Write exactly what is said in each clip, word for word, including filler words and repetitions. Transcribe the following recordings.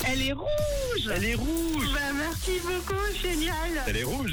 Elle est rouge. Elle est rouge. Bah, merci beaucoup, génial. Elle est rouge.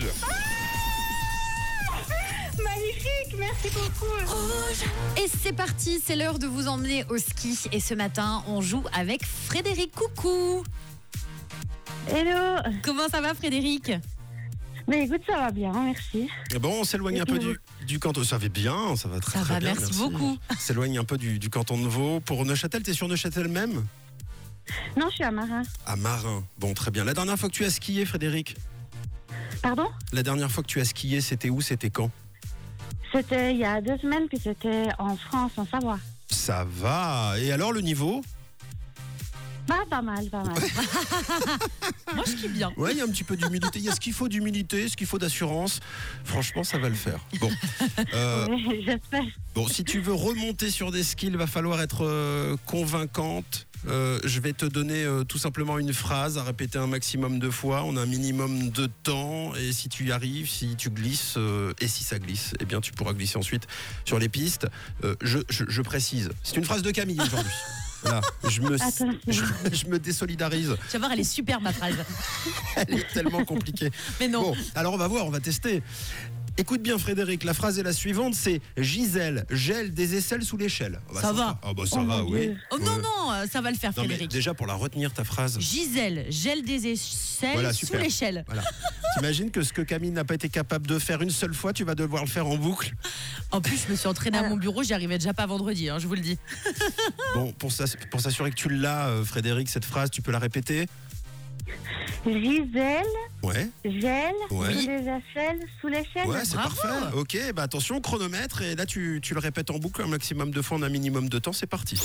Magnifique, merci beaucoup. Et c'est parti, c'est l'heure de vous emmener au ski. Et ce matin, on joue avec Frédéric. Coucou. Hello. Comment ça va, Frédéric? Mais écoute, ça va bien, merci. Bon, on s'éloigne un peu du, du canton. Ça va bien, ça va très Ça très va, bien. merci beaucoup. On s'éloigne un peu du, du canton de Vaud. Pour Neuchâtel, t'es sur Neuchâtel même? Non, je suis à Marin. À Marin. Bon, très bien. La dernière fois que tu as skié, Frédéric? Pardon? La dernière fois que tu as skié, c'était où? C'était quand? C'était il y a deux semaines, puis c'était en France, en Savoie. Ça va. Et alors, le niveau? Bah, pas mal, pas mal. Moi, je kiffe bien. Ouais, il y a un petit peu d'humilité. Il y a ce qu'il faut d'humilité, ce qu'il faut d'assurance. Franchement, ça va le faire. Bon. Euh, Ouais, j'espère. bon, si tu veux remonter sur des skis, il va falloir être euh, convaincante. Euh, je vais te donner euh, tout simplement une phrase à répéter un maximum de fois. On a un minimum de temps et si tu y arrives, si tu glisses euh, et si ça glisse, eh bien tu pourras glisser ensuite sur les pistes. Euh, je, je, je précise, c'est une phrase de Camille aujourd'hui. Voilà, je me, Attends. je, je me désolidarise. Tu vas voir, elle est super, ma phrase. Elle est tellement compliquée. Mais non. Bon, alors on va voir, on va tester. Écoute bien Frédéric, la phrase est la suivante, c'est Gisèle gèle des aisselles sous l'échelle. Ah bah, Ça va. Ah bah ça Oh va, mon oui. Dieu. Oh non, Ouais. non, euh, ça va le faire, Non mais Frédéric. déjà pour la retenir ta phrase. Gisèle, gèle des aisselles Voilà, sous super. l'échelle. Voilà. T'imagines que ce que Camille n'a pas été capable de faire une seule fois, tu vas devoir le faire en boucle. En plus, je me suis entraînée à mon bureau, j'y arrivais déjà pas vendredi, hein, je vous le dis. Bon, pour s'ass- pour s'assurer que tu l'as, euh, Frédéric, cette phrase, tu peux la répéter? Gisèle, Ouais. gèle, Ouais. sous les échelles, sous l'échelle. Ouais, c'est Bravo. parfait. Ok, bah attention, chronomètre, et là tu, tu le répètes en boucle un maximum de fois en un minimum de temps, c'est parti.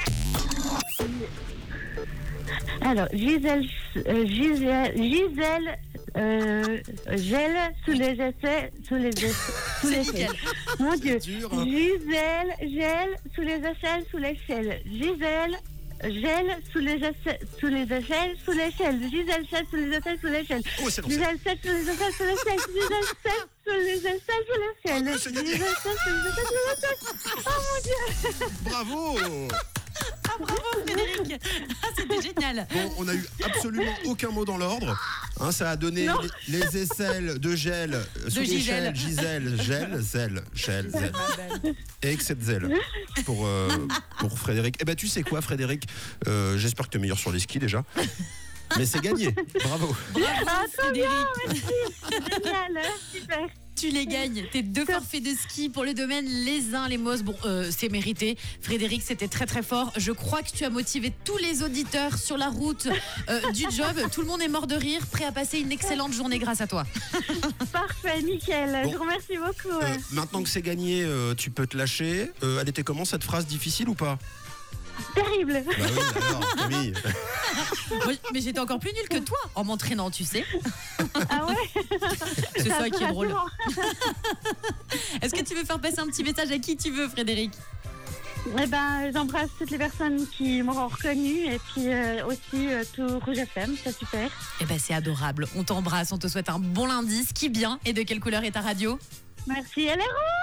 Alors, Gisèle, euh, Gisèle, Gisèle, euh, gèle sous les échelles, sous les échelles, sous C'est l'échelle. nickel. Mon Dieu. dur, hein. Gisèle, gèle sous les échelles, sous l'échelle. Gisèle, gèle sous les échelles, sous les échelles, sous l'échelle. Gisèle, gèle sous les échelles, sous l'échelle. Oh, c'est lancé. Gisèle, gèle sous les échelles, sous l'échelle. Gisèle, gèle sous les échelles, sous l'échelle. Oh, c'est gagné. Gisèle, gèle sous les échelles, sous l'échelle. Oh mon Dieu. Bravo. Ah, bravo, Frédéric. Ah, c'était génial. Bon, on a eu absolument aucun mot dans l'ordre. Hein, ça a donné Non. les, les aisselles de gel euh, sous Gisèle. l'échelle, Gisèle, gel, zèle, gel, zèle. Et excès de zèle pour, euh, pour Frédéric. Eh ben, tu sais quoi, Frédéric? Euh, J'espère que tu es meilleur sur les skis déjà. Mais c'est gagné. Bravo. Bravo, Ah, trop bien, Frédéric. merci. Génial, super. Tu les gagnes. Tes deux forfaits de ski pour le domaine Les Uns, les Mosses. Bon, euh, c'est mérité. Frédéric, c'était très très fort. Je crois que tu as motivé tous les auditeurs sur la route euh, du job. Tout le monde est mort de rire, prêt à passer une excellente journée grâce à toi. Parfait, nickel. Bon. Je vous remercie beaucoup. Euh, maintenant que c'est gagné, euh, tu peux te lâcher. Euh, elle était comment cette phrase, difficile ou pas? Terrible. Bah oui, alors, Camille. Moi, mais j'étais encore plus nulle que toi en m'entraînant, tu sais. Ah ouais. C'est ça qui est drôle. Rassurant. Est-ce que tu veux faire passer un petit message à qui tu veux, Frédéric? Eh ben, j'embrasse toutes les personnes qui m'auront reconnu et puis euh, aussi euh, tout Rouge F M, c'est super. Eh ben, c'est adorable. On t'embrasse, on te souhaite un bon lundi. Ski bien. Et de quelle couleur est ta radio? Merci, elle est rouge.